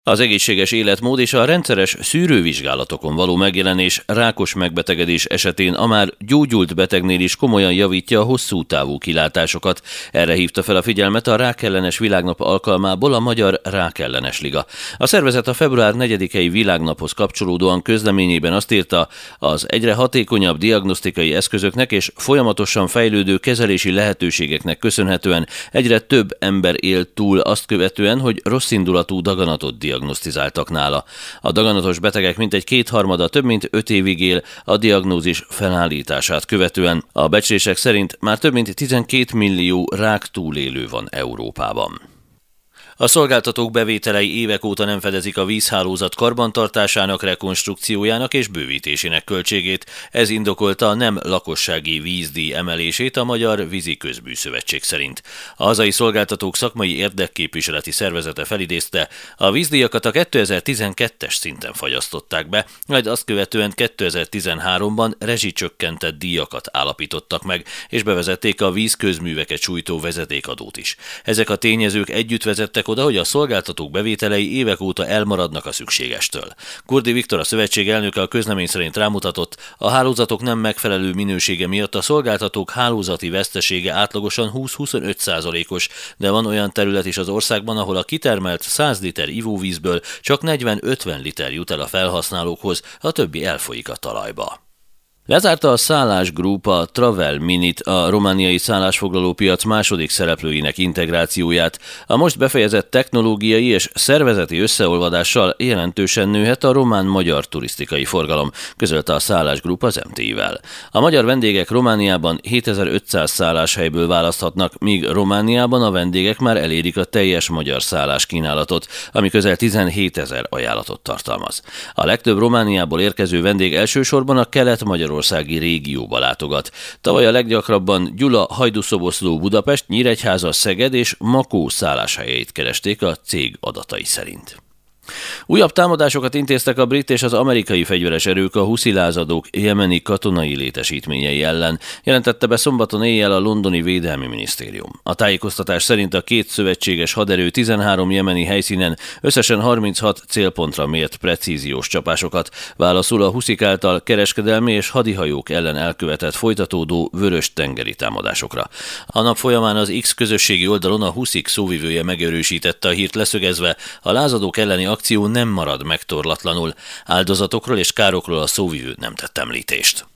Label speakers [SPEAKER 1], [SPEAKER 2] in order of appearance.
[SPEAKER 1] Az egészséges életmód és a rendszeres szűrővizsgálatokon való megjelenés rákos megbetegedés esetén a már gyógyult betegnél is komolyan javítja a hosszú távú kilátásokat. Erre hívta fel a figyelmet a Rákellenes Világnap alkalmából a Magyar Rákellenes Liga. A szervezet a február 4-i világnaphoz kapcsolódóan közleményében azt írta, az egyre hatékonyabb diagnosztikai eszközöknek és folyamatosan fejlődő kezelési lehetőségeknek köszönhetően egyre több ember él túl azt követően, hogy rosszindulatú daganatot diagnosztizáltak nála. A daganatos betegek mintegy kétharmada több mint 5 évig él a diagnózis felállítását követően. A becslések szerint már több mint 12 millió rák túlélő van Európában. A szolgáltatók bevételei évek óta nem fedezik a vízhálózat karbantartásának, rekonstrukciójának és bővítésének költségét. Ez indokolta a nem lakossági vízdíj emelését a Magyar Vízi Közműszövetség szerint. A hazai szolgáltatók szakmai érdekképviseleti szervezete felidézte, a vízdíjakat a 2012-es szinten fagyasztották be, majd azt követően 2013-ban rezsicsökkentett díjakat állapítottak meg, és bevezették a vízközműveket sújtó vezetékadót is. Ezek a tényezők együtt vezettek oda, hogy a szolgáltatók bevételei évek óta elmaradnak a szükségestől. Kurdi Viktor, a szövetség elnöke a közlemény szerint rámutatott, a hálózatok nem megfelelő minősége miatt a szolgáltatók hálózati vesztesége átlagosan 20-25%-os, de van olyan terület is az országban, ahol a kitermelt 100 liter ivóvízből csak 40-50 liter jut el a felhasználókhoz, a többi elfolyik a talajba. Lezárta a Szállás Group a Travel Minit, a romániai szállásfoglaló piac második szereplőinek integrációját. A most befejezett technológiai és szervezeti összeolvadással jelentősen nőhet a román-magyar turisztikai forgalom, közölte a Szállás Group az MTI-vel. A magyar vendégek Romániában 7500 szálláshelyből választhatnak, míg Romániában a vendégek már elérik a teljes magyar szálláskínálatot, ami közel 17 000 ajánlatot tartalmaz. A legtöbb Romániából érkező vendég elsősorban a kelet-magyarországi régióba látogat. Tavaly a leggyakrabban Gyula, Hajdúszoboszló, Budapest, Nyíregyháza, Szeged és Makó szálláshelyeit keresték a cég adatai szerint. Újabb támadásokat intéztek a brit és az amerikai fegyveres erők a huszilázadók jemeni katonai létesítményei ellen, jelentette be szombaton éjjel a londoni Védelmi Minisztérium. A tájékoztatás szerint a két szövetséges haderő 13 jemeni helyszínen összesen 36 célpontra mért precíziós csapásokat, válaszul a huszik által kereskedelmi és hadihajók ellen elkövetett folytatódó vörös-tengeri támadásokra. A nap folyamán az X közösségi oldalon a huszik szóvivője megerősítette a hírt, leszögezve, a lázadók elleni akció nem marad megtorlatlanul. Áldozatokról és károkról a szóvivő nem tett említést.